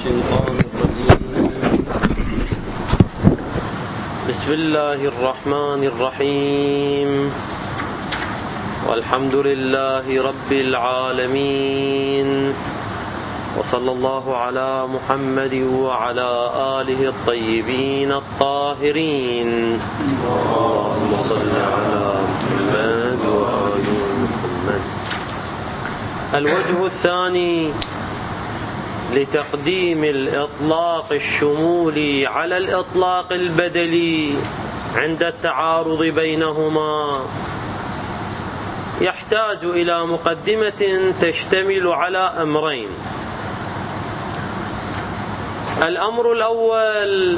الشيطان الرجيم. بسم الله الرحمن الرحيم. والحمد لله رب العالمين، وصلى الله على محمد وعلى آله الطيبين الطاهرين. اللهم صل على محمد وآل محمد. الوجه الثاني لتقديم الإطلاق الشمولي على الإطلاق البدلي عند التعارض بينهما يحتاج إلى مقدمة تشتمل على أمرين. الأمر الأول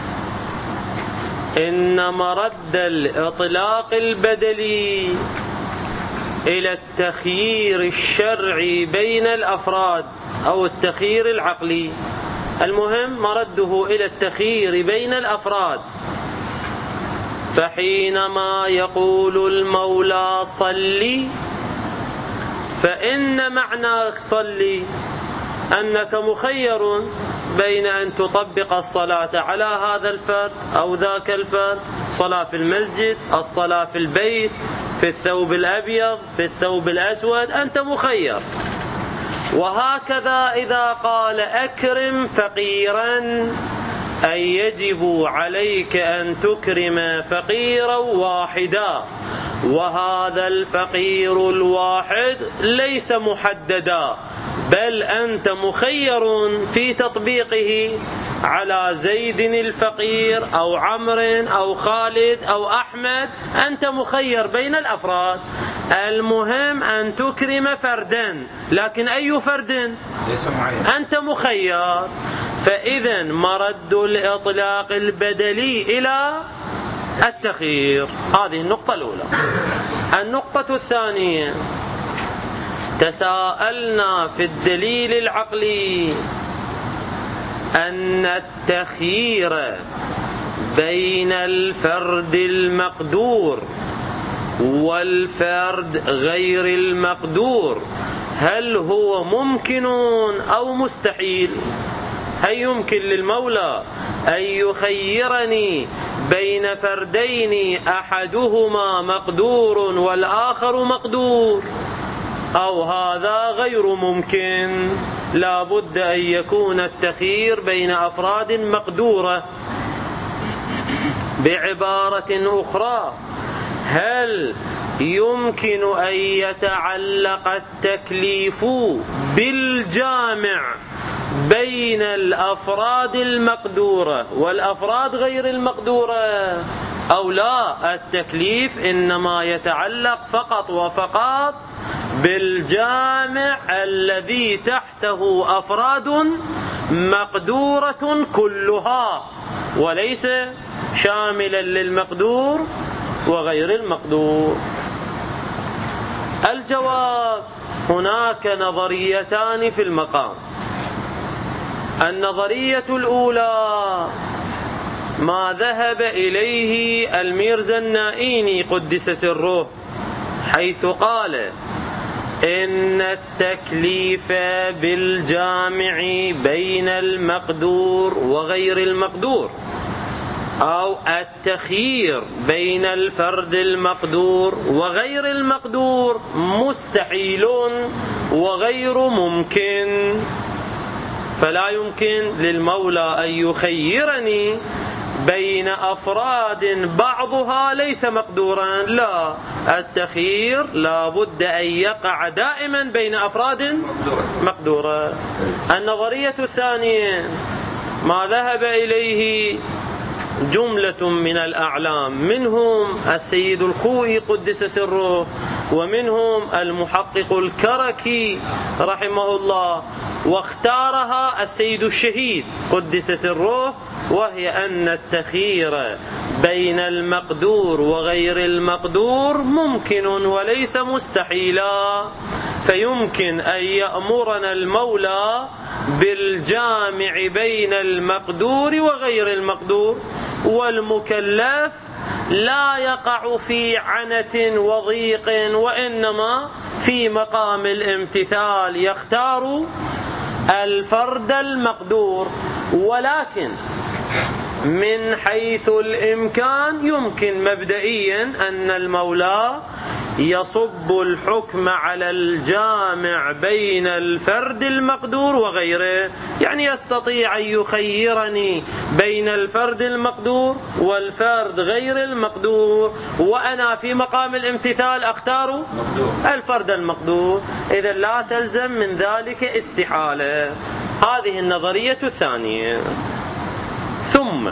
إن مرد الإطلاق البدلي إلى التخيير الشرعي بين الأفراد أو التخيير العقلي، المهم مرده إلى التخيير بين الأفراد. فحينما يقول المولى صلي، فإن معنى صلي أنك مخير بين أن تطبق الصلاة على هذا الفرد أو ذاك الفرد، صلاة في المسجد، الصلاة في البيت، في الثوب الأبيض، في الثوب الأسود، أنت مخير. وهكذا إذا قال أكرم فقيرا، أي يجب عليك أن تكرم فقيرا واحدا، وهذا الفقير الواحد ليس محددا، بل أنت مخير في تطبيقه على زيد الفقير أو عمرو أو خالد أو أحمد، أنت مخير بين الأفراد. المهم أن تكرم فردا، لكن أي فرد؟ أنت مخير. فإذا مرد الإطلاق البدلي إلى التخيير. هذه النقطة الأولى. النقطة الثانية، تساءلنا في الدليل العقلي أن التخيير بين الفرد المقدور والفرد غير المقدور هل هو ممكن أو مستحيل؟ هل يمكن للمولى أن يخيرني بين فردين أحدهما مقدور والآخر مقدور، أو هذا غير ممكن؟ لا بد أن يكون التخيير بين أفراد مقدورة. بعبارة أخرى، هل يمكن أن يتعلق التكليف بالجامع بين الأفراد المقدورة والأفراد غير المقدورة، أو لا؟ التكليف إنما يتعلق فقط وفقط بالجامع الذي تحته أفراد مقدورة كلها، وليس شاملا للمقدور وغير المقدور. الجواب، هناك نظريتان في المقام. النظرية الأولى ما ذهب إليه الميرزا النائيني قدس سره، حيث قال إن التكليف بالجامع بين المقدور وغير المقدور، أو التخيير بين الفرد المقدور وغير المقدور مستحيل وغير ممكن. فلا يمكن للمولى أن يخيرني بين أفراد بعضها ليس مقدورا، لا، التخيير لا بد أن يقع دائما بين أفراد مقدورة. النظرية الثانية ما ذهب إليه جملة من الأعلام، منهم السيد الخوئي قدس سره، ومنهم المحقق الكركي رحمه الله، واختارها السيد الشهيد قدس سره، وهي أن التخيير بين المقدور وغير المقدور ممكن وليس مستحيلا. فيمكن أن يأمرنا المولى بالجامع بين المقدور وغير المقدور، والمكلف لا يقع في عنة وضيق، وإنما في مقام الامتثال يختار الفرد المقدور، ولكن من حيث الإمكان يمكن مبدئيا أن المولى يصب الحكم على الجامع بين الفرد المقدور وغيره، يعني يستطيع أن يخيرني بين الفرد المقدور والفرد غير المقدور، وأنا في مقام الامتثال أختار الفرد المقدور، إذا لا تلزم من ذلك استحالة. هذه النظرية الثانية. ثم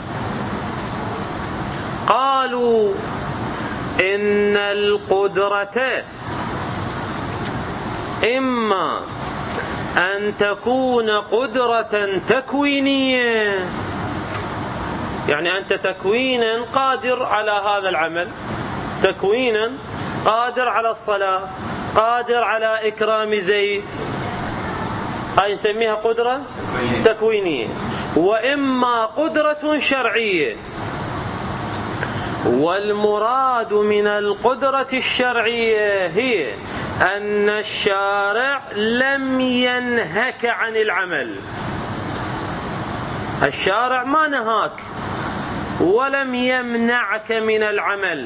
قالوا إن القدرة إما أن تكون قدرة تكوينية، يعني أنت تكوينا قادر على هذا العمل، تكوينا قادر على الصلاة، قادر على إكرام زيد، هاي نسميها قدرة تكوينية. وإما قدرة شرعية، والمراد من القدرة الشرعية هي أن الشارع لم ينهك عن العمل، الشارع ما نهاك ولم يمنعك من العمل.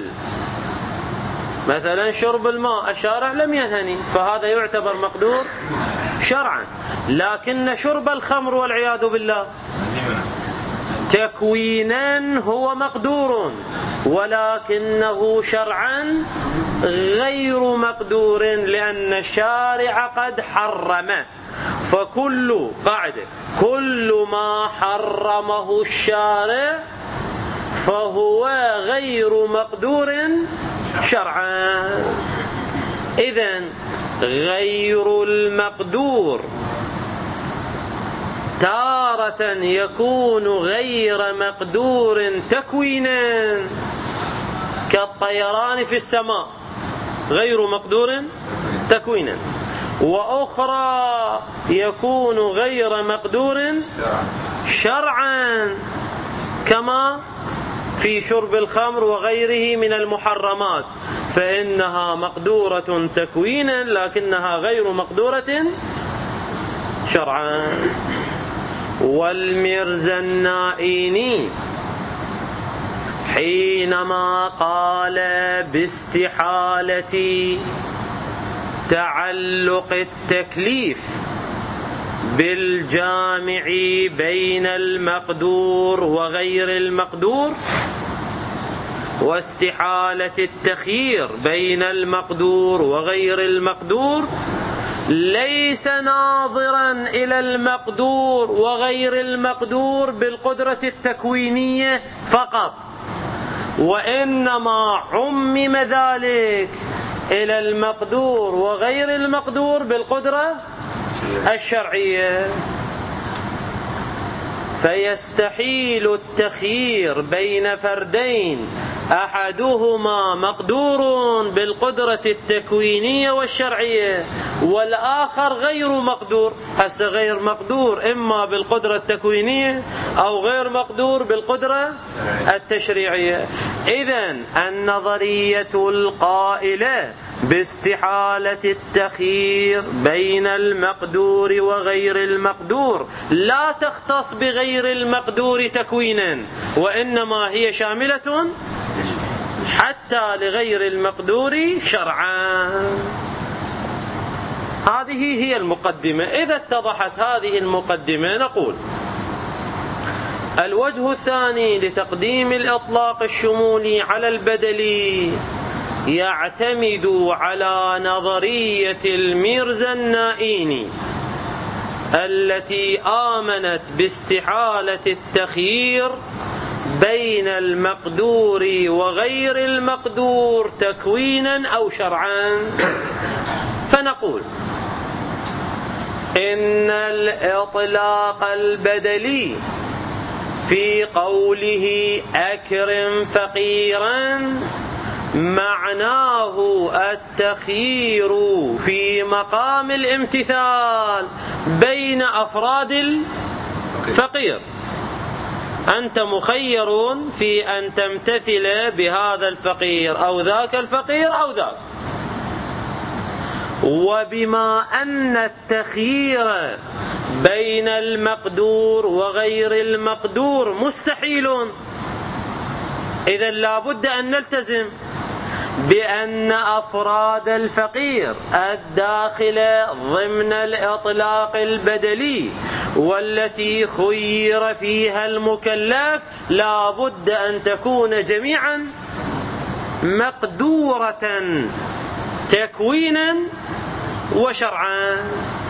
مثلا شرب الماء الشارع لم ينهني، فهذا يعتبر مقدور شرعا. لكن شرب الخمر والعياذ بالله تكوينا هو مقدور، ولكنه شرعا غير مقدور، لأن الشارع قد حرمه. فكل قاعدة كل ما حرمه الشارع فهو غير مقدور شرعا. إذن غير المقدور تارة يكون غير مقدور تكوينا، كالطيران في السماء غير مقدور تكوينا، وأخرى يكون غير مقدور شرعا، كما في شرب الخمر وغيره من المحرمات، فإنها مقدورة تكوينا لكنها غير مقدورة شرعا. والمرزنائيني حينما قال باستحالة تعلق التكليف بالجامع بين المقدور وغير المقدور، واستحالة التخيير بين المقدور وغير المقدور، ليس ناظرا إلى المقدور وغير المقدور بالقدرة التكوينية فقط، وإنما عمم ذلك إلى المقدور وغير المقدور بالقدرة الشرعية. فيستحيل التخيير بين فردين أحدهما مقدور بالقدرة التكوينية والشرعية والآخر غير مقدور. هسه غير مقدور إما بالقدرة التكوينية أو غير مقدور بالقدرة التشريعية. إذن النظرية القائلة باستحالة التخيير بين المقدور وغير المقدور لا تختص بغير المقدور تكوينا، وإنما هي شاملة حتى لغير المقدور شرعا. هذه هي المقدمة. إذا اتضحت هذه المقدمة نقول الوجه الثاني لتقديم الإطلاق الشمولي على البدلي يعتمد على نظرية الميرزنائيني التي آمنت باستحالة التخيير بين المقدور وغير المقدور تكوينا أو شرعا. فنقول إن الإطلاق البدلي في قوله أكرم فقيرا معناه التخيير في مقام الامتثال بين أفراد الفقير. أنت مخير في أن تمتثل بهذا الفقير أو ذاك الفقير أو ذاك. وبما أن التخيير بين بين المقدور وغير المقدور مستحيل. إذن لا بد أن نلتزم بأن أفراد الفقير الداخلة ضمن الإطلاق البدلي والتي خير فيها المكلف لا بد أن تكون جميعا مقدورة تكوينا وشرعا.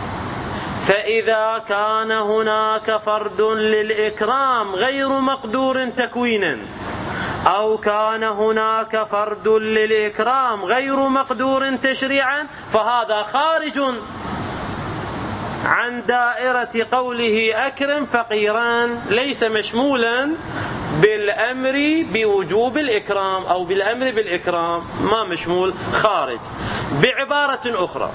فإذا كان هناك فرد للإكرام غير مقدور تكوينا، أو كان هناك فرد للإكرام غير مقدور تشريعا، فهذا خارج عن دائرة قوله أكرم فقيرا، ليس مشمولا بالأمر بوجوب الإكرام أو بالأمر بالإكرام، ما مشمول، خارج. بعبارة أخرى،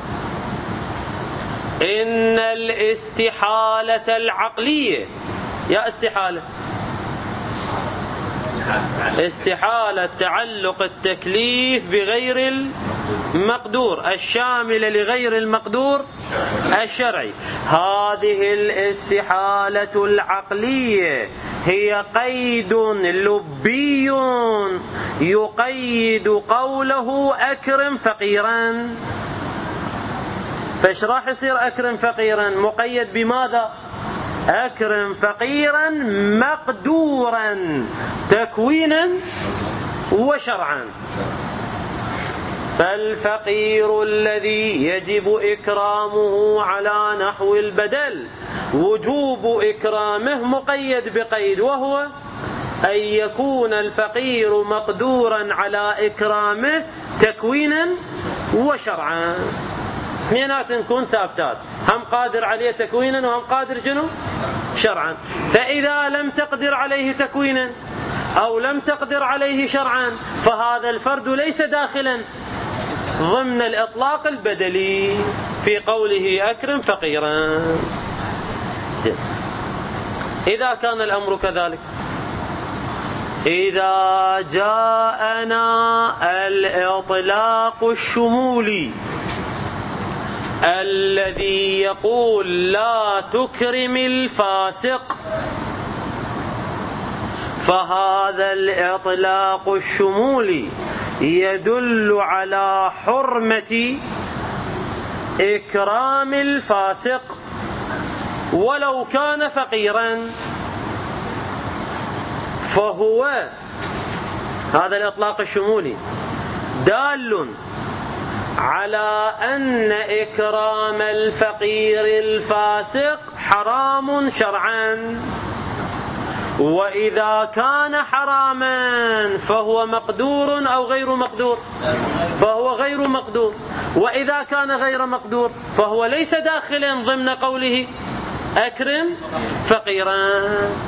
إن الاستحالة العقلية، يا استحالة تعلق التكليف بغير المقدور الشامل لغير المقدور الشرعي، هذه الاستحالة العقلية هي قيد لبي يقيد قوله أكرم فقيرا. فايش راح يصير أكرم فقيرا؟ مقيد بماذا؟ أكرم فقيرا مقدورا تكوينا وشرعا. فالفقير الذي يجب إكرامه على نحو البدل وجوب إكرامه مقيد بقيد، وهو أن يكون الفقير مقدورا على إكرامه تكوينا وشرعا. اثنينات نكون ثابتات، هم قادر عليه تكوينا وهم قادر شنو؟ شرعا. فإذا لم تقدر عليه تكوينا أو لم تقدر عليه شرعا فهذا الفرد ليس داخلا ضمن الإطلاق البدلي في قوله أكرم فقيرا. زين، إذا كان الأمر كذلك، إذا جاءنا الإطلاق الشمولي الذي يقول لا تكرم الفاسق، فهذا الإطلاق الشمولي يدل على حرمة إكرام الفاسق ولو كان فقيرا. فهو هذا الإطلاق الشمولي دال على أن إكرام الفقير الفاسق حرام شرعا، وإذا كان حراما فهو مقدور أو غير مقدور؟ فهو غير مقدور. وإذا كان غير مقدور فهو ليس داخلا ضمن قوله أكرم فقيرا.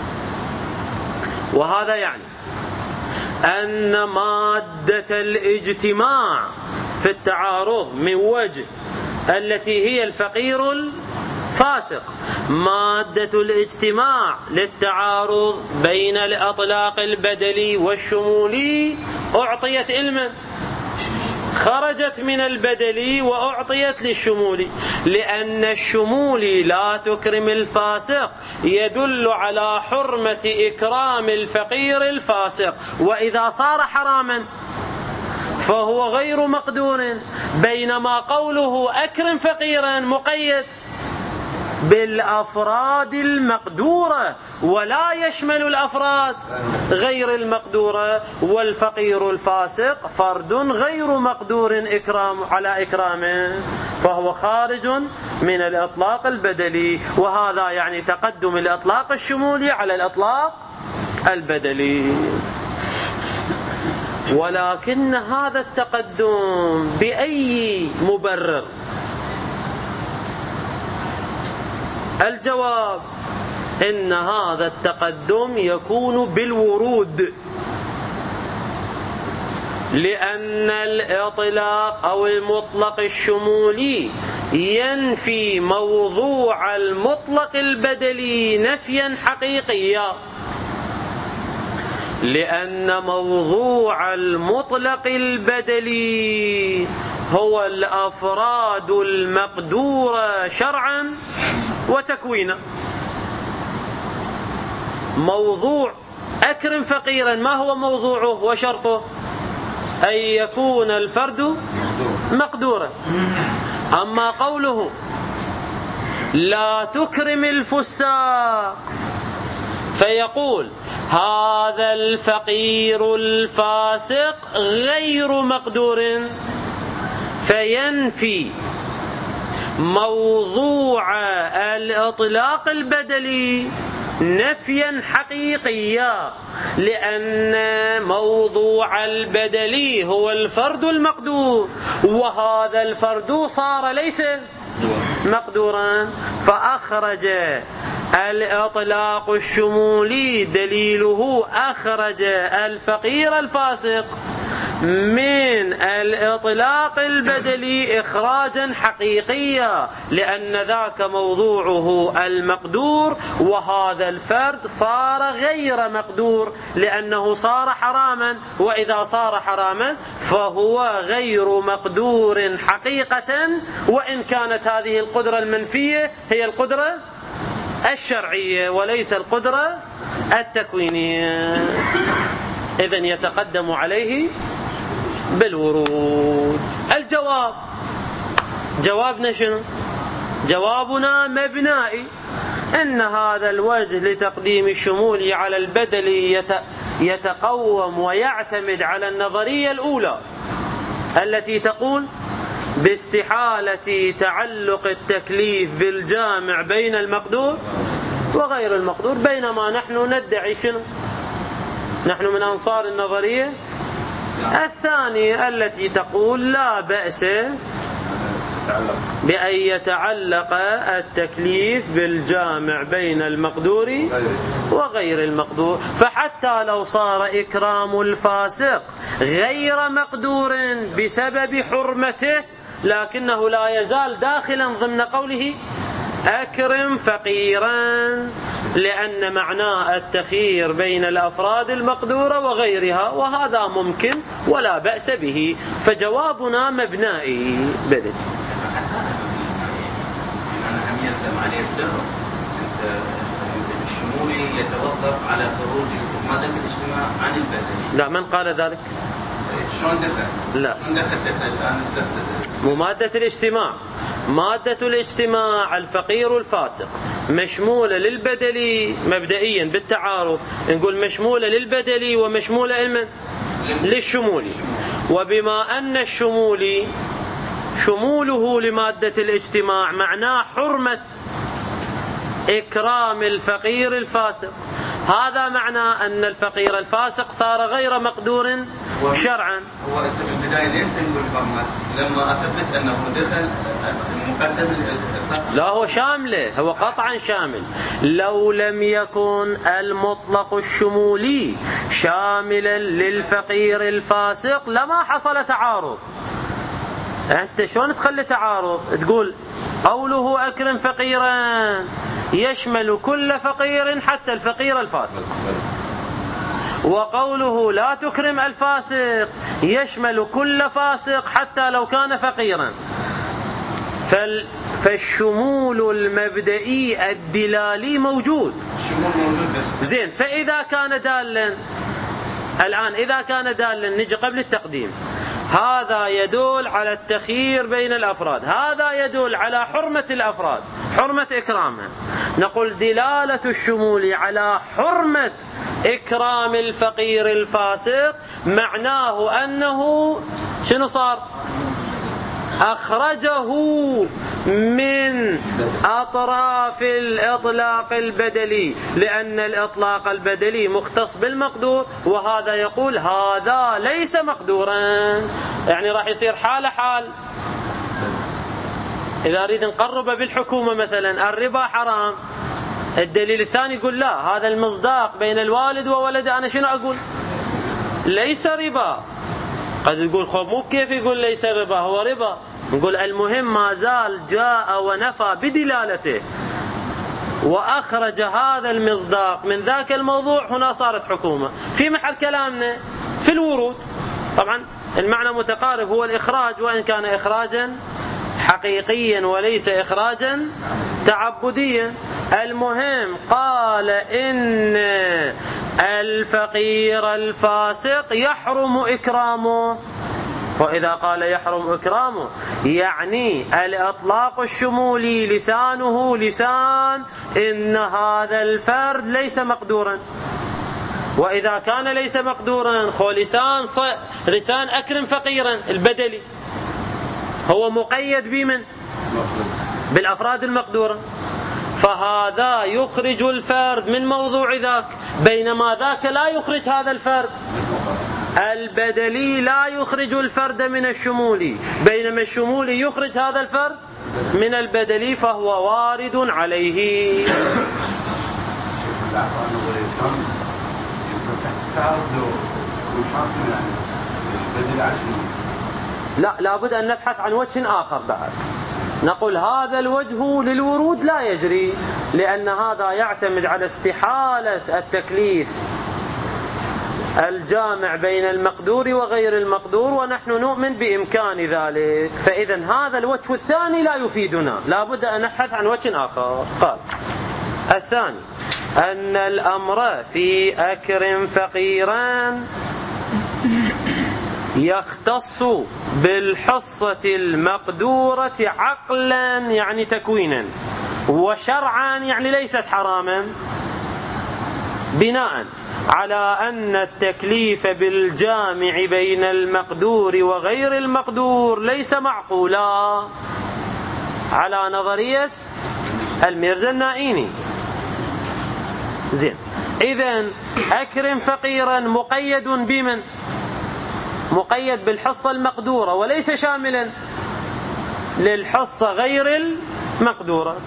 وهذا يعني أن مادة الاجتماع في التعارض من وجه التي هي الفقير الفاسق، مادة الاجتماع للتعارض بين الإطلاق البدلي والشمولي أعطيت علما، خرجت من البدلي وأعطيت للشمولي، لأن الشمولي لا تكرم الفاسق يدل على حرمة إكرام الفقير الفاسق، وإذا صار حراما فهو غير مقدور، بينما قوله أكرم فقيرا مقيد بالأفراد المقدورة ولا يشمل الأفراد غير المقدورة، والفقير الفاسق فرد غير مقدور على إكرامه، فهو خارج من الإطلاق البدلي. وهذا يعني تقدم الإطلاق الشمولي على الإطلاق البدلي. ولكن هذا التقدم بأي مبرر؟ الجواب إن هذا التقدم يكون بالورود، لأن الإطلاق أو المطلق الشمولي ينفي موضوع المطلق البدلي نفيا حقيقيا، لأن موضوع المطلق البدلي هو الأفراد المقدورة شرعا وتكوينا. موضوع أكرم فقيرا ما هو موضوعه وشرطه؟ أن يكون الفرد مقدورا. أما قوله لا تكرم الفساق فيقول هذا الفقير الفاسق غير مقدور، فينفي موضوع الإطلاق البدلي نفيا حقيقيا، لأن موضوع البدلي هو الفرد المقدور، وهذا الفرد صار ليس مقدورا. فأخرج الإطلاق الشمولي دليله أخرج الفقير الفاسق من الإطلاق البدلي إخراجا حقيقيا، لأن ذاك موضوعه المقدور، وهذا الفرد صار غير مقدور لأنه صار حراما، وإذا صار حراما فهو غير مقدور حقيقة، وإن كانت هذه القدرة المنفية هي القدرة الشرعية وليس القدرة التكوينية. إذن يتقدم عليه بالورود. الجواب، جوابنا شنو؟ جوابنا مبنائي، إن هذا الوجه لتقديم الشمول على البدل يتقوم ويعتمد على النظرية الأولى التي تقول باستحالة تعلق التكليف بالجامع بين المقدور وغير المقدور، بينما نحن ندعي شنو؟ نحن من أنصار النظرية الثانية التي تقول لا بأس بأن يتعلق التكليف بالجامع بين المقدور وغير المقدور. فحتى لو صار إكرام الفاسق غير مقدور بسبب حرمته، لكنه لا يزال داخلا ضمن قوله أكرم فقيرا، لأن معناه التخيير بين الأفراد المقدورة وغيرها، وهذا ممكن ولا بأس به. فجوابنا مبنائي بدل. أهم يلزم عليه الدهر، الشمولي يتوقف على خروج مادة الاجتماع عن البدل. لا، من قال ذلك؟ شلون دخل؟ لا، شلون دخل الآن مو مادة الاجتماع. مادة الاجتماع الفقير الفاسق مشمولة للبدلي مبدئيا بالتعارض، نقول مشمولة للبدلي ومشمولة للشمولي. وبما أن الشمولي شموله لمادة الاجتماع معناه حرمة إكرام الفقير الفاسق، هذا معناه أن الفقير الفاسق صار غير مقدور شرعا. هو أنت بالبداية ليش تقول لما أثبت أنه دخل مقدم لا، هو شامله، هو قطعا شامل. لو لم يكن المطلق الشمولي شاملا للفقير الفاسق لما حصل تعارض. أنت شلون تخلي تعارض؟ تقول قوله أكرم فقيرا يشمل كل فقير حتى الفقير الفاسق، وقوله لا تكرم الفاسق يشمل كل فاسق حتى لو كان فقيرا. فالشمول المبدئي الدلالي موجود. زين، فإذا كان دالا الآن، إذا كان دالا نجي قبل التقديم، هذا يدل على التخيير بين الأفراد، هذا يدل على حرمة الأفراد، حرمة إكرامها. نقول دلالة الشمول على حرمة إكرام الفقير الفاسق معناه أنه شنو صار؟ أخرجه من أطراف الإطلاق البدلي، لأن الإطلاق البدلي مختص بالمقدور، وهذا يقول هذا ليس مقدورا، يعني راح يصير حال حال. إذا أريد نقرب بالحكومة مثلا الربا حرام، الدليل الثاني يقول لا، هذا المصداق بين الوالد وولده، أنا شنو أقول؟ ليس ربا. قد تقول خب مو كيف يقول ليس ربا، هو ربا. نقول المهم ما زال جاء ونفى بدلالته وأخرج هذا المصداق من ذاك الموضوع، هنا صارت حكومة. في محل كلامنا في الورود طبعا المعنى متقارب، هو الإخراج، وإن كان إخراجا حقيقيا وليس إخراجا تعبديا. المهم قال إن الفقير الفاسق يحرم إكرامه. فإذا قال يحرم إكرامه يعني الإطلاق الشمولي لسانه لسان إن هذا الفرد ليس مقدورا. وإذا كان ليس مقدورا خو لسان أكرم فقيرا البدلي هو مقيد بمن؟ بالأفراد المقدورة، فهذا يخرج الفرد من موضوع ذاك، بينما ذاك لا يخرج هذا الفرد. البدلي لا يخرج الفرد من الشمولي، بينما الشمولي يخرج هذا الفرد من البدلي، فهو وارد عليه. لا، لابد أن نبحث عن وجه آخر بعد. نقول هذا الوجه للورود لا يجري، لأن هذا يعتمد على استحالة التكليف الجامع بين المقدور وغير المقدور، ونحن نؤمن بإمكان ذلك. فإذا هذا الوجه الثاني لا يفيدنا، لابد أن نبحث عن وجه آخر. قال الثاني أن الأمر في أكرم فقيرا يختص بالحصة المقدورة عقلا يعني تكوينا، وشرعا يعني ليست حراما، بناء على أن التكليف بالجامع بين المقدور وغير المقدور ليس معقولا، على نظرية الميرزا النائيني. زين، إذن أكرم فقيرا مقيد بمن؟ مقيد بالحصة المقدورة، وليس شاملا للحصة غير المقدورة.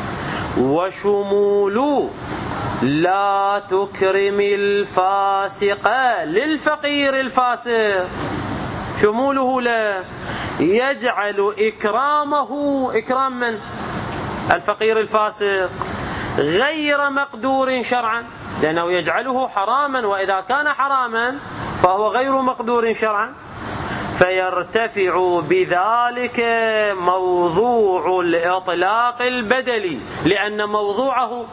وشمول لا تكرم الفاسق للفقير الفاسق، شموله لا يجعل إكرامه، إكرام من؟ الفقير الفاسق، غير مقدور شرعا، لأنه يجعله حراما، وإذا كان حراما فهو غير مقدور شرعا، فيرتفع بذلك موضوع الإطلاق البدلي، لأن موضوعه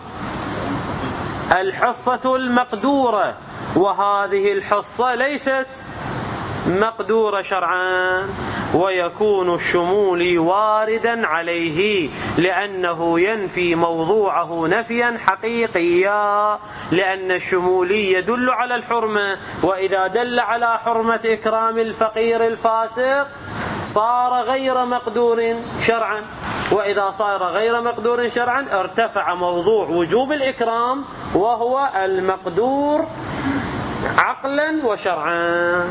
الحصة المقدورة، وهذه الحصة ليست مقدورة شرعا، ويكون الشمول واردا عليه، لأنه ينفي موضوعه نفيا حقيقيا، لأن الشمولي يدل على الحرمة، وإذا دل على حرمة إكرام الفقير الفاسق صار غير مقدور شرعا، وإذا صار غير مقدور شرعا ارتفع موضوع وجوب الإكرام، وهو المقدور عقلا وشرعا.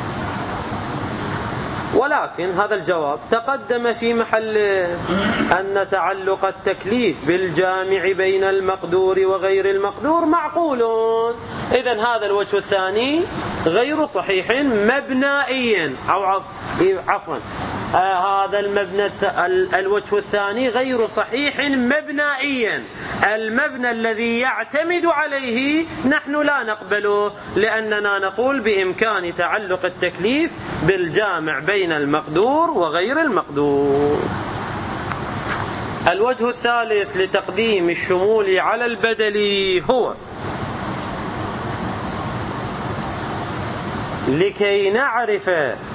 ولكن هذا الجواب تقدم في محل أن تعلق التكليف بالجامع بين المقدور وغير المقدور معقول. إذن هذا الوجه الثاني غير صحيح مبنائيا، أو عفوا هذا المبنى الوجه الثاني غير صحيح مبنائيا، المبنى الذي يعتمد عليه نحن لا نقبله، لأننا نقول بإمكان تعلق التكليف بالجامع بين المقدور وغير المقدور. الوجه الثالث لتقديم الشمول على البدل هو لكي نعرف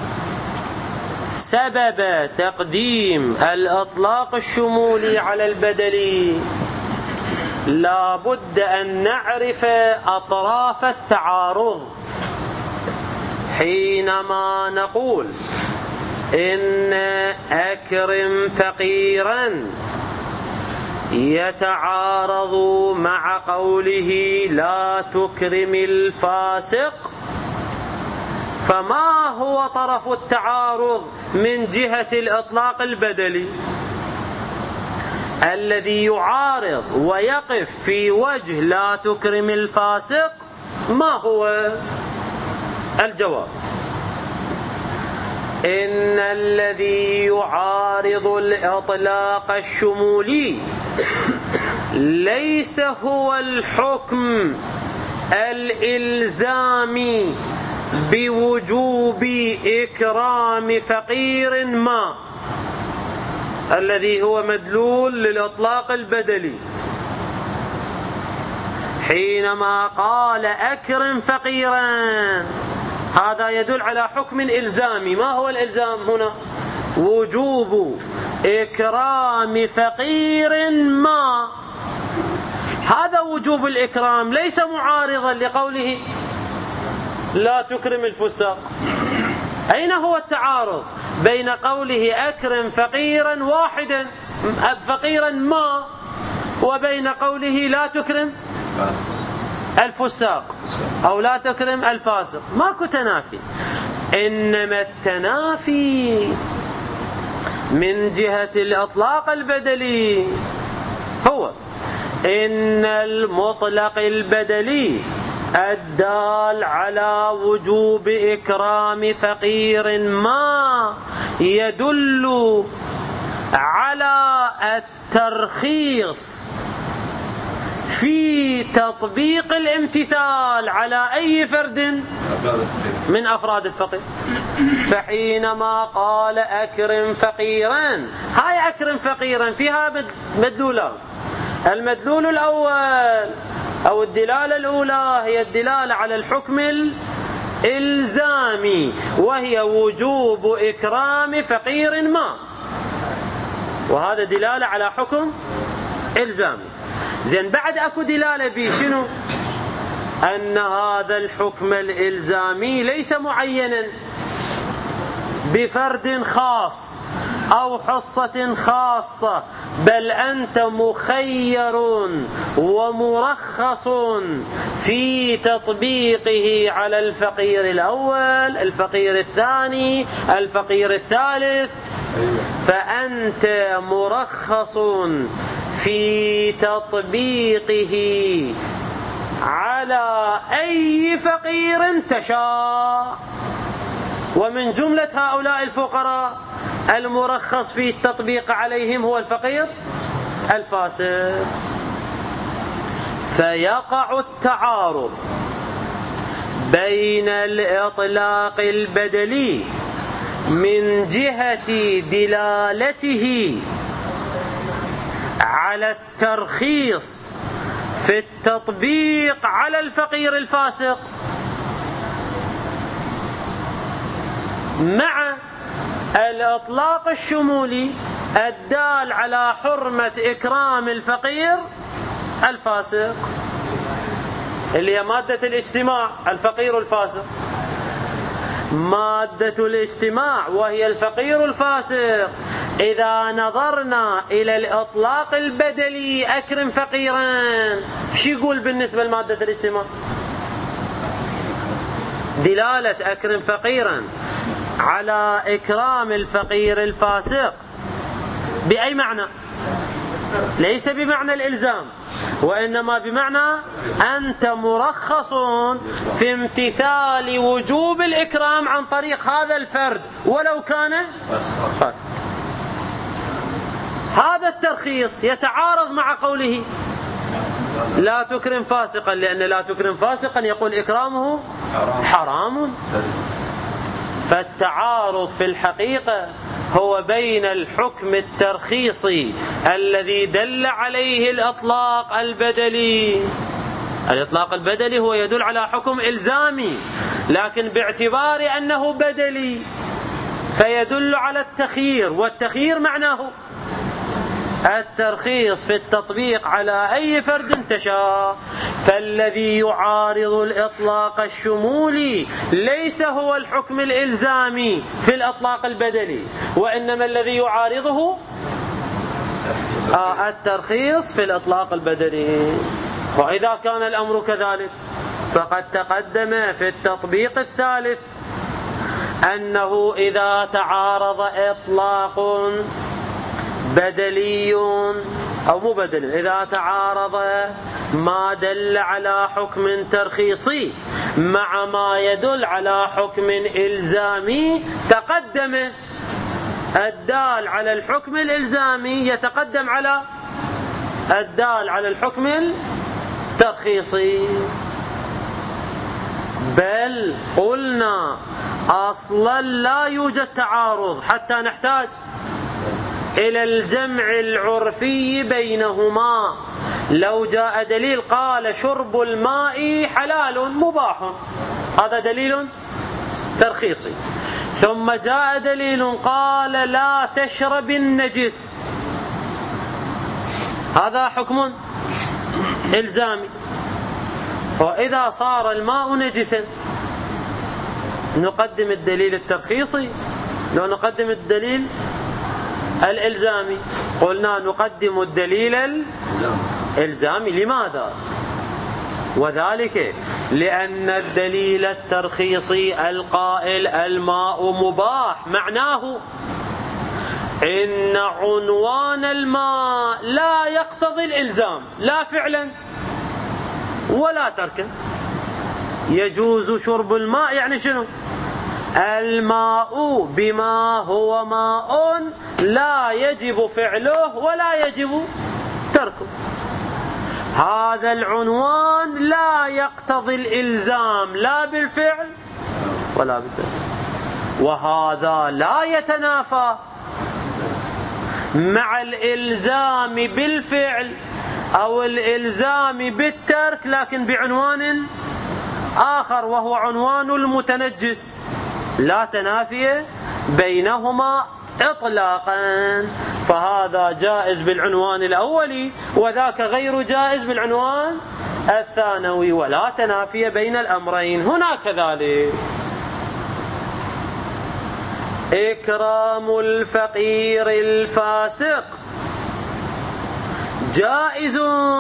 سبب تقديم الإطلاق الشمولي على البدل لا بد أن نعرف أطراف التعارض. حينما نقول إن أكرم فقيرا يتعارض مع قوله لا تكرم الفاسق، فما هو طرف التعارض من جهة الإطلاق البدلي؟ الذي يعارض ويقف في وجه لا تكرم الفاسق ما هو؟ الجواب إن الذي يعارض الإطلاق الشمولي ليس هو الحكم الإلزامي بوجوب إكرام فقير ما الذي هو مدلول للإطلاق البدلي، حينما قال أكرم فقيرا هذا يدل على حكم إلزامي. ما هو الإلزام هنا؟ وجوب إكرام فقير ما. هذا وجوب الإكرام ليس معارضا لقوله لا تكرم الفساق. أين هو التعارض بين قوله أكرم فقيرا واحدا فقيرا ما وبين قوله لا تكرم الفساق أو لا تكرم الفاسق؟ ماكو تنافي، إنما التنافي من جهة الإطلاق البدلي. هو إن المطلق البدلي الدال على وجوب إكرام فقير ما يدل على الترخيص في تطبيق الامتثال على أي فرد من أفراد الفقير. فحينما قال أكرم فقيرا، هاي أكرم فقيرا فيها مدلولان. المدلول الأول أو الدلالة الأولى هي الدلالة على الحكم الإلزامي، وهي وجوب إكرام فقير ما، وهذا دلالة على حكم إلزامي. زين، بعد أكو دلالة بي شنو؟ أن هذا الحكم الإلزامي ليس معينا بفرد خاص أو حصة خاصة، بل أنت مخير ومرخص في تطبيقه على الفقير الأول، الفقير الثاني، الفقير الثالث. فأنت مرخص في تطبيقه على أي فقير تشاء. ومن جملة هؤلاء الفقراء المرخص في التطبيق عليهم هو الفقير الفاسق. فيقع التعارض بين الإطلاق البدلي من جهة دلالته على الترخيص في التطبيق على الفقير الفاسق مع الإطلاق الشمولي الدال على حرمة إكرام الفقير الفاسق، اللي هي مادة الاجتماع الفقير الفاسق. مادة الاجتماع وهي الفقير الفاسق. إذا نظرنا إلى الإطلاق البدلي أكرم فقيرا، شو يقول بالنسبة لمادة الاجتماع؟ دلالة أكرم فقيرا على إكرام الفقير الفاسق بأي معنى؟ ليس بمعنى الإلزام، وإنما بمعنى أنت مرخص في امتثال وجوب الإكرام عن طريق هذا الفرد ولو كان فاسق. هذا الترخيص يتعارض مع قوله لا تكرم فاسقا، لأن لا تكرم فاسقا يقول إكرامه حرام. فالتعارض في الحقيقة هو بين الحكم الترخيصي الذي دل عليه الإطلاق البدلي. الإطلاق البدلي هو يدل على حكم إلزامي، لكن باعتبار أنه بدلي فيدل على التخيير، والتخيير معناه الترخيص في التطبيق على أي فرد تشاء. فالذي يعارض الإطلاق الشمولي ليس هو الحكم الإلزامي في الإطلاق البدلي، وإنما الذي يعارضه الترخيص في الإطلاق البدلي. وإذا كان الأمر كذلك فقد تقدم في التطبيق الثالث أنه إذا تعارض إطلاق بدلي أو مو بدلي، إذا تعارض ما دل على حكم ترخيصي مع ما يدل على حكم إلزامي، تقدم الدال على الحكم الإلزامي يتقدم على الدال على الحكم الترخيصي. بل قلنا أصلا لا يوجد تعارض حتى نحتاج إلى الجمع العرفي بينهما. لو جاء دليل قال شرب الماء حلال مباح، هذا دليل ترخيصي، ثم جاء دليل قال لا تشرب النجس، هذا حكم إلزامي. وإذا صار الماء نجسا نقدم الدليل الترخيصي لو نقدم الدليل الإلزامي؟ قلنا نقدم الدليل الإلزامي. لماذا؟ وذلك لأن الدليل الترخيصي القائل الماء مباح معناه إن عنوان الماء لا يقتضي الإلزام لا فعلا ولا تركا. يجوز شرب الماء، يعني شنو؟ الماء بما هو ماء لا يجب فعله ولا يجب تركه. هذا العنوان لا يقتضي الإلزام لا بالفعل ولا بالترك، وهذا لا يتنافى مع الإلزام بالفعل أو الإلزام بالترك، لكن بعنوان آخر وهو عنوان المتنجس، لا تنافي بينهما إطلاقا. فهذا جائز بالعنوان الأولي وذاك غير جائز بالعنوان الثانوي، ولا تنافي بين الأمرين. هنا كذلك إكرام الفقير الفاسق جائز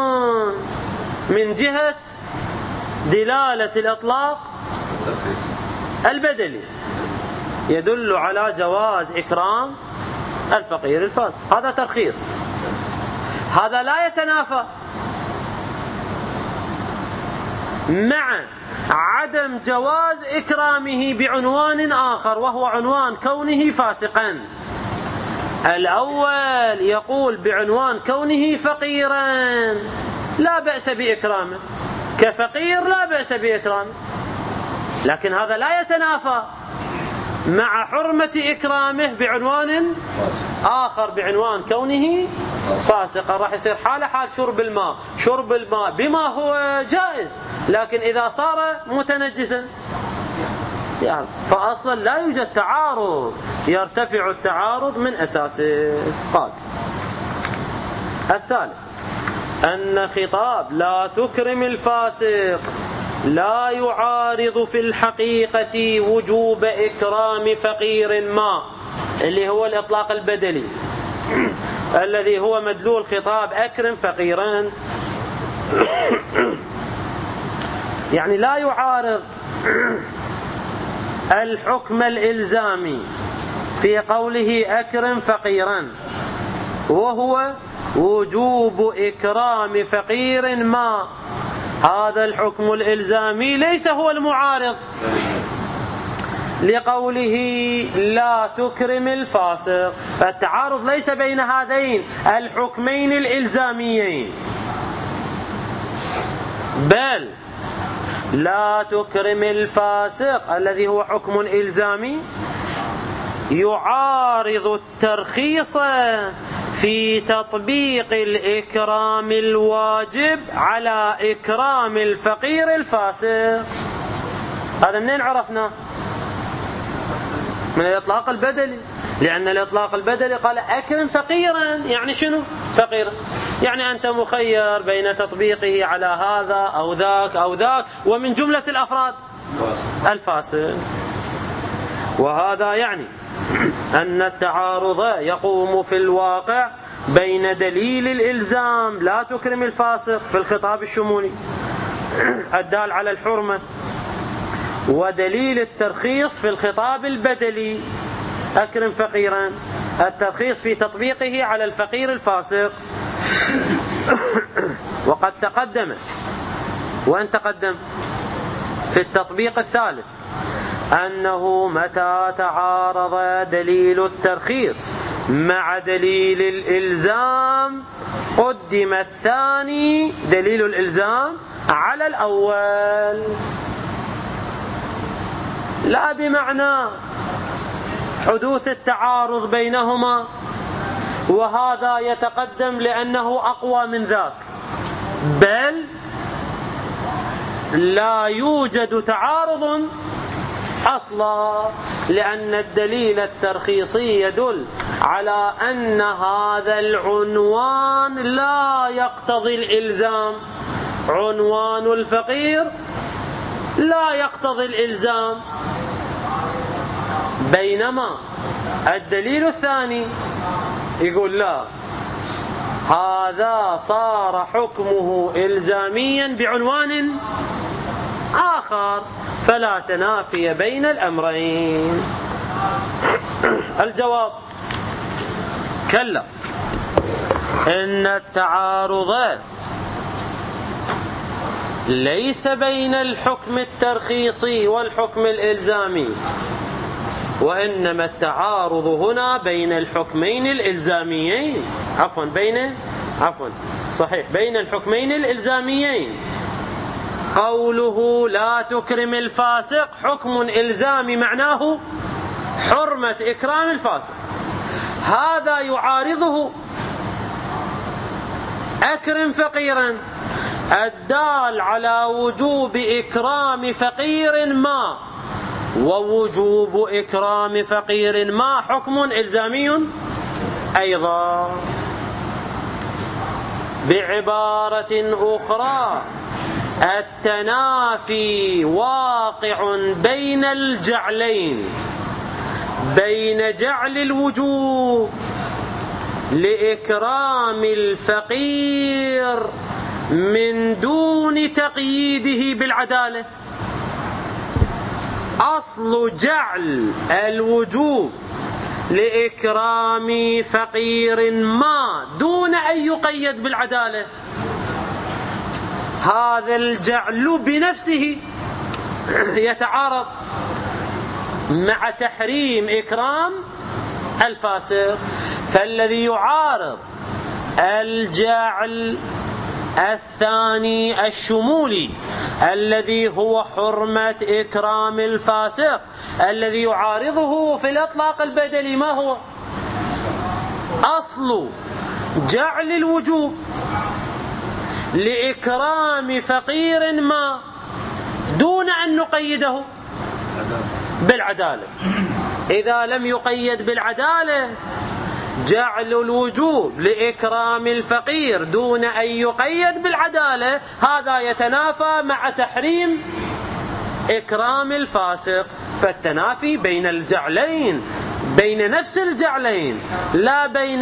من جهة دلالة الإطلاق البدلي، يدل على جواز إكرام الفقير الفاسق، هذا ترخيص. هذا لا يتنافى مع عدم جواز إكرامه بعنوان آخر وهو عنوان كونه فاسقا. الأول يقول بعنوان كونه فقيرا لا بأس بإكرامه، كفقير لا بأس بإكرامه، لكن هذا لا يتنافى مع حرمة إكرامه بعنوان آخر بعنوان كونه فاسقا. راح يصير حال شرب الماء، شرب الماء بما هو جائز، لكن إذا صار متنجسا يعني فأصلا لا يوجد تعارض، يرتفع التعارض من أساسه. قال الثالث أن خطاب لا تكرم الفاسق لا يعارض في الحقيقة وجوب إكرام فقير ما، اللي هو الإطلاق البدلي الذي هو مدلول خطاب أكرم فقيرا، يعني لا يعارض الحكم الإلزامي في قوله أكرم فقيرا، وهو وجوب إكرام فقير ما. هذا الحكم الإلزامي ليس هو المعارض لقوله لا تكرم الفاسق. التعارض ليس بين هذين الحكمين الإلزاميين، بل لا تكرم الفاسق الذي هو حكم إلزامي يعارض الترخيص في تطبيق الإكرام الواجب على إكرام الفقير الفاسق. هذا منين عرفنا؟ من الإطلاق البدلي، لأن الإطلاق البدلي قال أكرم فقيرا، يعني شنو فقيرا؟ يعني أنت مخير بين تطبيقه على هذا أو ذاك أو ذاك، ومن جملة الأفراد الفاسق. وهذا يعني أن التعارض يقوم في الواقع بين دليل الإلزام لا تكرم الفاسق في الخطاب الشمولي الدال على الحرمة، ودليل الترخيص في الخطاب البدلي أكرم فقيرا، الترخيص في تطبيقه على الفقير الفاسق. وقد تقدم، وأن تقدم في التطبيق الثالث أنه متى تعارض دليل الترخيص مع دليل الإلزام قدم الثاني دليل الإلزام على الأول، لا بمعنى حدوث التعارض بينهما وهذا يتقدم لأنه أقوى من ذاك، بل لا يوجد تعارض أصلا، لأن الدليل الترخيصي يدل على أن هذا العنوان لا يقتضي الإلزام. عنوان الفقير لا يقتضي الإلزام، بينما الدليل الثاني يقول لا، هذا صار حكمه إلزاميا بعنوان آخر، فلا تنافي بين الأمرين. الجواب: كلا، إن التعارض ليس بين الحكم الترخيصي والحكم الإلزامي، وإنما التعارض هنا بين الحكمين الإلزاميين، بين الحكمين الإلزاميين. قوله لا تكرم الفاسق حكم إلزامي معناه حرمة إكرام الفاسق، هذا يعارضه أكرم فقيرا الدال على وجوب إكرام فقير ما، ووجوب إكرام فقير ما حكم إلزامي أيضا. بعبارة أخرى، التنافي واقع بين الجعلين، بين جعل الوجوب لإكرام الفقير من دون تقييده بالعدالة. أصل جعل الوجوب لإكرام فقير ما دون أن يقيد بالعدالة، هذا الجعل بنفسه يتعارض مع تحريم إكرام الفاسق. فالذي يعارض الجعل الثاني الشمولي الذي هو حرمة إكرام الفاسق، الذي يعارضه في الإطلاق البدلي ما هو؟ أصل جعل الوجوب لإكرام فقير ما دون أن نقيده بالعدالة. إذا لم يقيد بالعدالة، جعل الوجوب لإكرام الفقير دون أن يقيد بالعدالة، هذا يتنافى مع تحريم إكرام الفاسق. فالتنافي بين الجعلين، بين نفس الجعلين، لا بين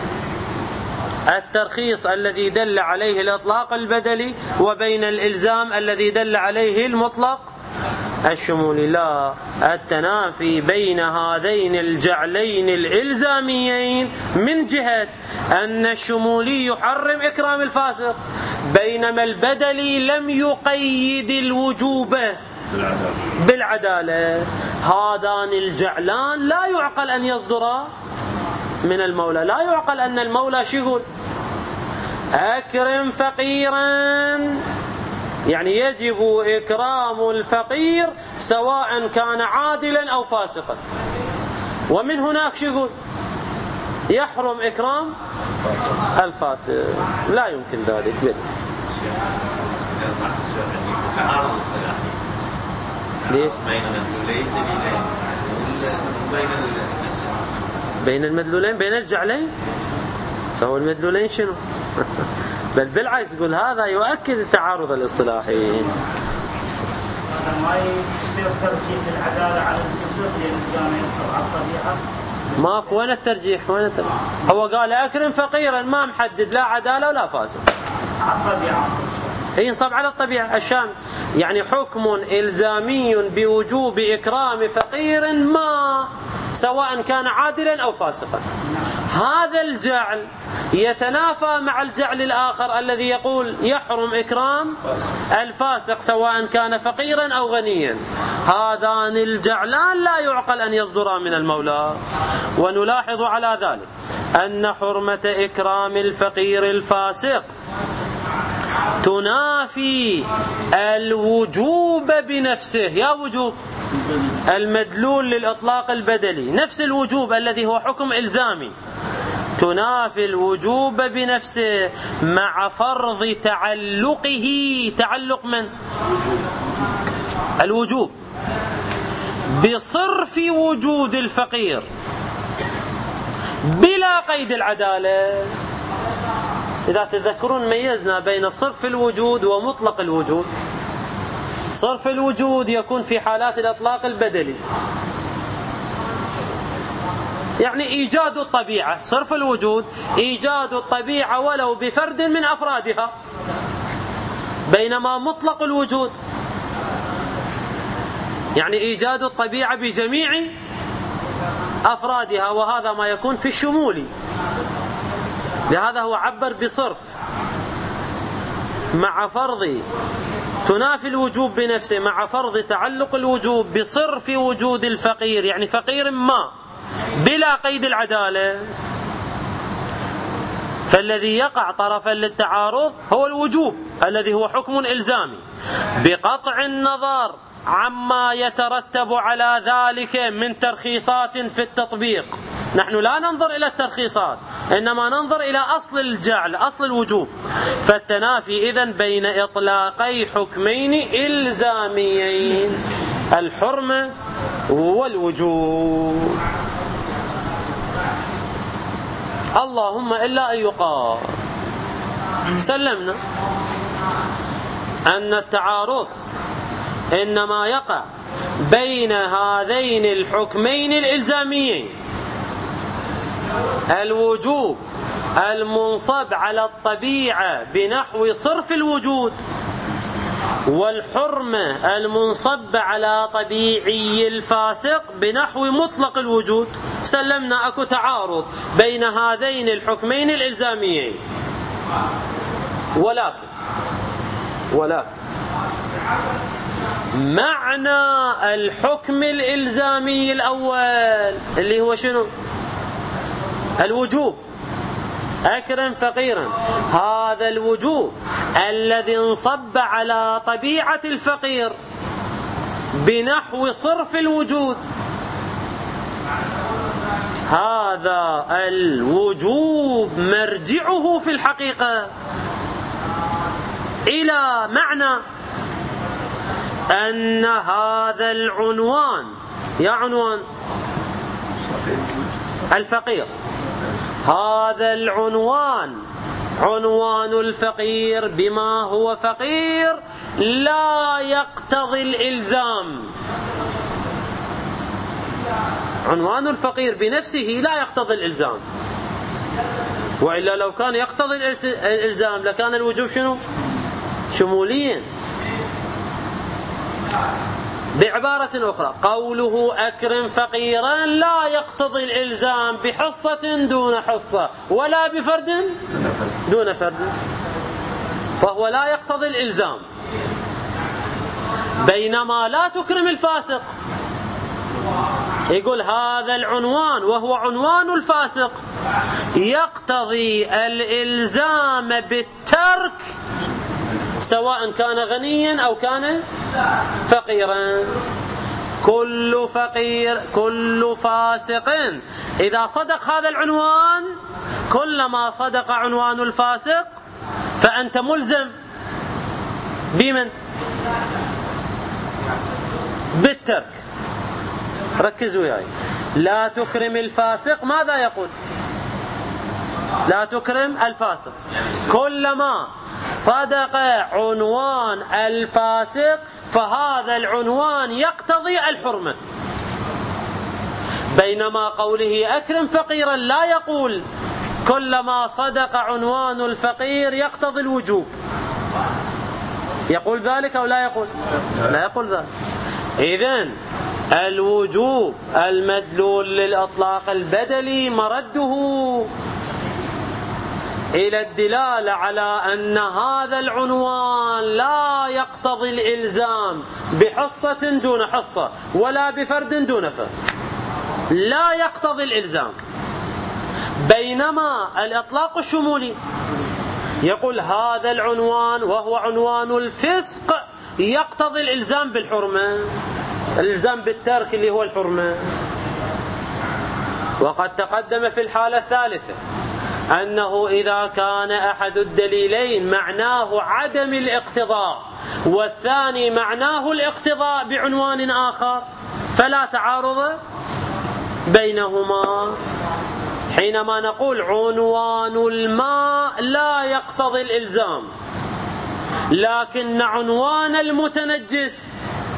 الترخيص الذي دل عليه الإطلاق البدلي وبين الإلزام الذي دل عليه المطلق الشمولي. لا، التنافي بين هذين الجعلين الإلزاميين من جهة أن الشمولي يحرم إكرام الفاسق، بينما البدلي لم يقيد الوجوب بالعدالة. هذان الجعلان لا يعقل أن يصدرا من المولى. لا يعقل أن المولى شو يقول؟ أكرم فقيرا، يعني يجب إكرام الفقير سواء كان عادلا أو فاسقا، ومن هناك شو يقول؟ يحرم إكرام الفاسق. لا يمكن ذلك. ليش؟ بين المدلولين، بين الجعلين، فهو المدلولين شنو؟ بل بالعكس يقول هذا يؤكد التعارض الاصطلاحي. ما يصير ترجيح العدالة على الفسوق لأن كان يصير على الطبيعة. ماكو. وين الترجيح؟ هو قال أكرم فقيرا، ما محدد لا عدالة ولا فاسق. على الطبيعة ينصب على الطبيعة الشام، يعني حكم إلزامي بوجوب إكرام فقير ما سواء كان عادلا أو فاسقا. هذا الجعل يتنافى مع الجعل الآخر الذي يقول يحرم إكرام الفاسق سواء كان فقيرا أو غنيا. هذان الجعلان لا يعقل أن يصدرا من المولى. ونلاحظ على ذلك أن حرمة إكرام الفقير الفاسق تنافي الوجوب بنفسه. يا وجوب المدلول للإطلاق البدلي، نفس الوجوب الذي هو حكم إلزامي، تنافي الوجوب بنفسه مع فرض تعلقه، تعلق من؟ الوجوب بصرف وجود الفقير بلا قيد العدالة. إذا تذكرون ميزنا بين صرف الوجود ومطلق الوجود. صرف الوجود يكون في حالات الإطلاق البدلي، يعني إيجاد الطبيعة. صرف الوجود إيجاد الطبيعة ولو بفرد من أفرادها، بينما مطلق الوجود يعني إيجاد الطبيعة بجميع أفرادها، وهذا ما يكون في الشمول. لهذا هو عبر بصرف مع فرض تنافي الوجوب بنفسه مع فرض تعلق الوجوب بصرف وجود الفقير، يعني فقير ما بلا قيد العدالة. فالذي يقع طرفا للتعارض هو الوجوب الذي هو حكم إلزامي، بقطع النظر عما يترتب على ذلك من ترخيصات في التطبيق. نحن لا ننظر إلى الترخيصات، إنما ننظر إلى أصل الجعل، أصل الوجوب. فالتنافي إذن بين إطلاقي حكمين إلزاميين، الحرمة والوجوب. اللهم إلا أن يقال سلمنا أن التعارض إنما يقع بين هذين الحكمين الإلزاميين، الوجوب المنصب على الطبيعة بنحو صرف الوجود، والحرمة المنصب على طبيعي الفاسق بنحو مطلق الوجود. سلمنا أكو تعارض بين هذين الحكمين الإلزاميين، ولكن معنى الحكم الإلزامي الأول اللي هو شنو؟ الوجوب، أكرم فقيرا. هذا الوجوب الذي انصب على طبيعة الفقير بنحو صرف الوجود، هذا الوجوب مرجعه في الحقيقة إلى معنى أن هذا العنوان، يا عنوان الفقير، هذا العنوان عنوان الفقير بما هو فقير لا يقتضي الإلزام. عنوان الفقير بنفسه لا يقتضي الإلزام، وإلا لو كان يقتضي الإلزام لكان الوجوب شنو؟ شموليا. بعبارة أخرى، قوله أكرم فقيرا لا يقتضي الإلزام بحصة دون حصة ولا بفرد دون فرد، فهو لا يقتضي الإلزام. بينما لا تكرم الفاسق، يقول هذا العنوان وهو عنوان الفاسق يقتضي الإلزام بالترك سواء كان غنيا أو كان فقيرا. كل فاسق إذا صدق هذا العنوان، كلما صدق عنوان الفاسق فأنت ملزم بمن؟ بالترك. ركزوا وياي، لا تكرم الفاسق. ماذا يقول؟ لا تكرم الفاسق. كلما صدق عنوان الفاسق فهذا العنوان يقتضي الحرمة. بينما قوله أكرم فقيرا لا يقول كلما صدق عنوان الفقير يقتضي الوجوب. يقول ذلك أو لا يقول؟ لا يقول ذلك. إذن الوجوب المدلول للإطلاق البدلي مرده إلى الدلالة على أن هذا العنوان لا يقتضي الإلزام بحصة دون حصة ولا بفرد دون فرد، لا يقتضي الإلزام. بينما الإطلاق الشمولي يقول هذا العنوان وهو عنوان الفسق يقتضي الإلزام بالحرمة، الإلزام بالترك اللي هو الحرمة. وقد تقدم في الحالة الثالثة أنه إذا كان أحد الدليلين معناه عدم الاقتضاء والثاني معناه الاقتضاء بعنوان آخر فلا تعارض بينهما. حينما نقول عنوان الماء لا يقتضي الإلزام، لكن عنوان المتنجس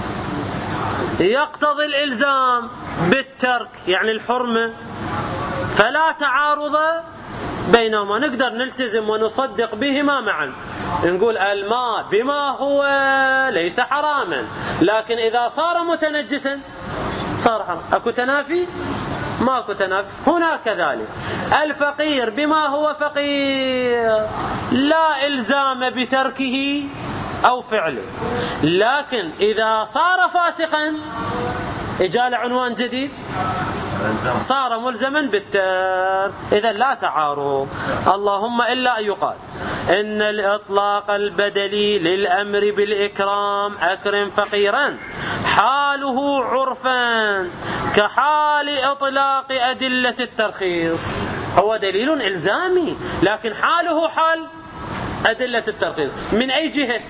يقتضي الإلزام بالترك يعني الحرمة، فلا تعارض بينهما. نقدر نلتزم ونصدق بهما معا، نقول الماء بما هو ليس حراما، لكن إذا صار متنجسا صار حرام. أكو تنافي؟ ماكو تنافي. هنا كذلك الفقير بما هو فقير لا إلزام بتركه أو فعله، لكن إذا صار فاسقا إجال عنوان جديد صار ملزما بالترك. إذا لا تعارض، اللهم إلا أن يقال إن الإطلاق البدلي للأمر بالإكرام أكرم فقيرا حاله عرفا كحال إطلاق أدلة الترخيص. هو دليل إلزامي لكن حاله حال أدلة الترخيص. من أي جهة؟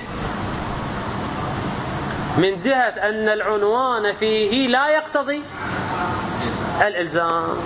من جهة أن العنوان فيه لا يقتضي الإلزام.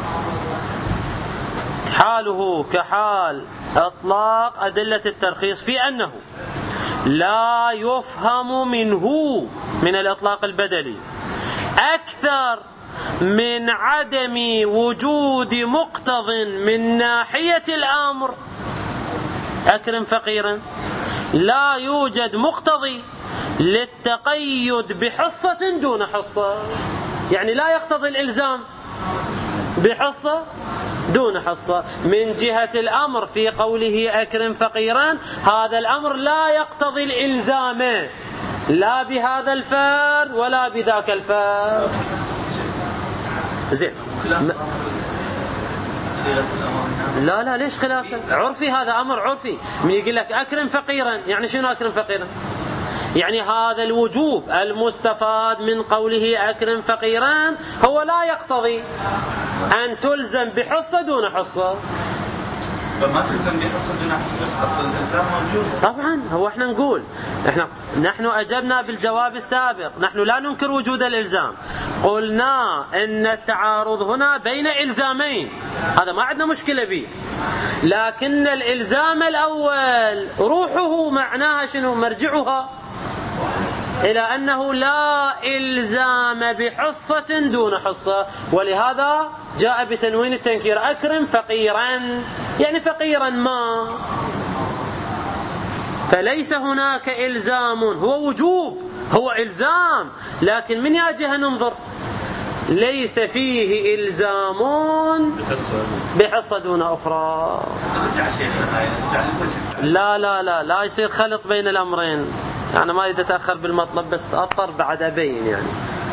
حاله كحال إطلاق أدلة الترخيص في أنه لا يفهم منه من الإطلاق البدلي أكثر من عدم وجود مقتض من ناحية الأمر. أكرم فقيرا لا يوجد مقتضي للتقيد بحصة دون حصة، يعني لا يقتضي الإلزام بحصة دون حصة. من جهة الأمر في قوله أكرم فقيرا هذا الأمر لا يقتضي الإلزام لا بهذا الفرد ولا بذاك الفرد. زين لا ليش خلافه؟ عرفي، هذا أمر عرفي. من يقول لك أكرم فقيرا يعني شنو أكرم فقيرا؟ يعني هذا الوجوب المستفاد من قوله أكرم فقيرا هو لا يقتضي أن تلزم بحصة دون حصة. فما تلزم بحصة دون حصة بس أصل الإلزام موجود. طبعا هو احنا نقول نحن أجبنا بالجواب السابق، نحن لا ننكر وجود الإلزام، قلنا إن التعارض هنا بين إلزامين، هذا ما عندنا مشكلة به، لكن الإلزام الأول روحه معناها شنو؟ مرجعها إلى أنه لا إلزام بحصة دون حصة، ولهذا جاء بتنوين التنكير أكرم فقيرا يعني فقيرا ما. فليس هناك إلزام، هو وجوب، هو إلزام، لكن من يا جهة ننظر ليس فيه إلزام بحصة دون أخرى. لا يصير خلط بين الأمرين. أنا ما أريد أتأخر بالمطلب بس أضطر بعد أبين. يعني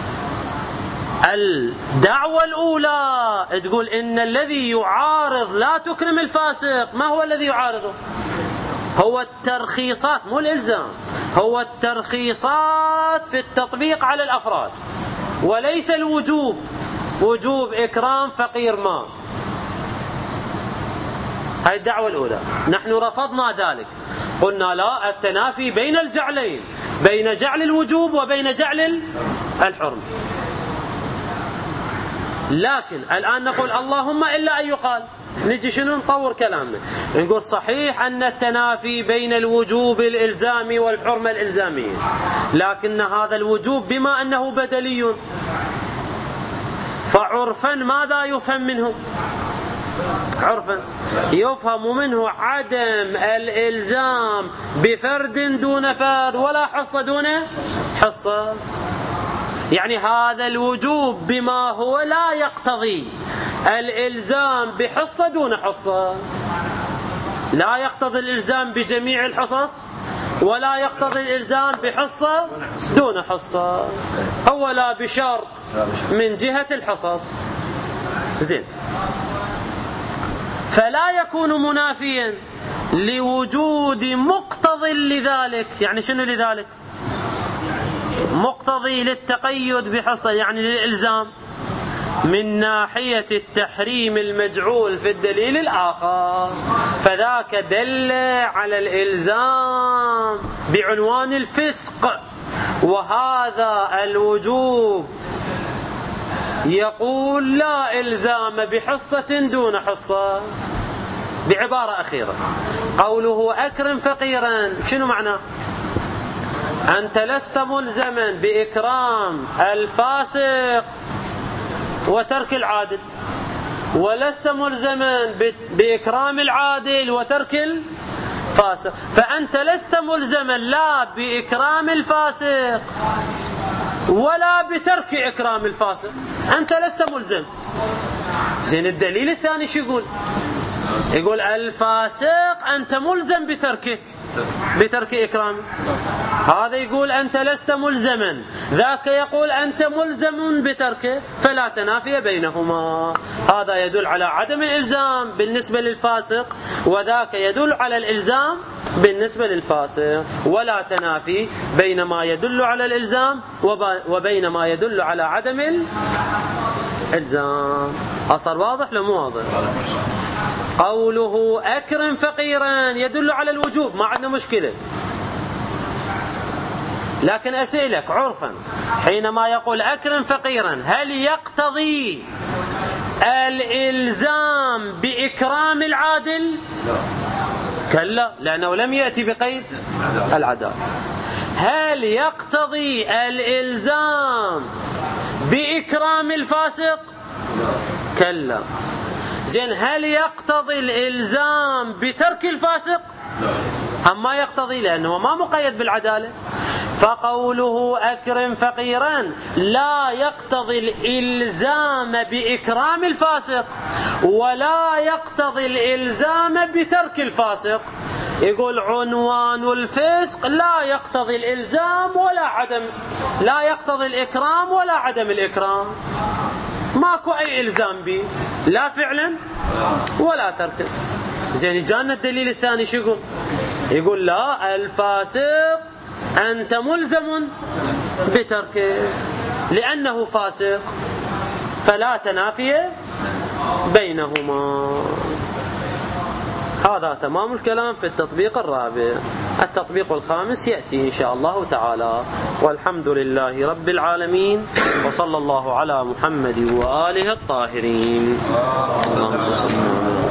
الدعوة الأولى تقول إن الذي يعارض لا تكرم الفاسق. ما هو الذي يعارضه؟ هو الترخيصات مو الإلزام، هو الترخيصات في التطبيق على الأفراد، وليس الوجوب، وجوب إكرام فقير ما. هاي الدعوة الأولى، نحن رفضنا ذلك، قلنا لا، التنافي بين الجعلين، بين جعل الوجوب وبين جعل الحرم. لكن الآن نقول اللهم إلا أن يقال، نجي شنو نطور كلامنا، نقول صحيح أن التنافي بين الوجوب الإلزامي والحرمة الإلزامية، لكن هذا الوجوب بما أنه بدلي فعرفا ماذا يفهم منه؟ عرفا يفهم منه عدم الإلزام بفرد دون فرد ولا حصة دون حصة. يعني هذا الوجوب بما هو لا يقتضي الإلزام بحصة دون حصة، لا يقتضي الإلزام بجميع الحصص ولا يقتضي الإلزام بحصة دون حصة، هو لا بشرط من جهة الحصص. زين، فلا يكون منافيا لوجود مقتضي لذلك. يعني شنو لذلك؟ مقتضي للتقيد بحصة يعني للإلزام، من ناحية التحريم المجعول في الدليل الآخر، فذاك دل على الإلزام بعنوان الفسق، وهذا الوجوب يقول لا إلزام بحصة دون حصة. بعبارة أخيرة، قوله أكرم فقيرا شنو معناه؟ أنت لست ملزما بإكرام الفاسق وترك العادل، ولست ملزما بإكرام العادل وترك الفاسق، فأنت لست ملزما لا بإكرام الفاسق ولا بترك إكرام الفاسق، أنت لست ملزم. زين الدليل الثاني شو يقول؟ يقول الفاسق أنت ملزم بترك إكرامه. هذا يقول أنت لست ملزما، ذاك يقول أنت ملزم بتركه، فلا تنافي بينهما. هذا يدل على عدم الإلزام بالنسبة للفاسق، وذاك يدل على الإلزام بالنسبة للفاسق، ولا تنافي بين ما يدل على الإلزام وبين ما يدل على عدم الإلزام. أصار واضح لو مو واضح؟ قوله أكرم فقيرا يدل على الوجوب، ما عندنا مشكلة، لكن أسألك عرفا حينما يقول أكرم فقيرا هل يقتضي الإلزام بإكرام العادل؟ كلا، لأنه لم يأتي بقيد العدالة. هل يقتضي الإلزام بإكرام الفاسق؟ كلا. زين هل يقتضي الإلزام بترك الفاسق؟ هم ما يقتضي، لأنه ما مقيد بالعدالة. فقوله أكرم فقيرا لا يقتضي الإلزام بإكرام الفاسق ولا يقتضي الإلزام بترك الفاسق. يقول عنوان الفسق لا يقتضي الإلزام لا يقتضي الإكرام ولا عدم الإكرام، ماكو أي إلزام به لا فعلا ولا تركا. زين جانا الدليل الثاني شو يقول؟ لا الفاسق أنت ملزم بتركه لأنه فاسق، فلا تنافي بينهما. هذا تمام الكلام في التطبيق الرابع. التطبيق الخامس يأتي إن شاء الله تعالى، والحمد لله رب العالمين، وصلى الله على محمد وآله الطاهرين. اللهم صل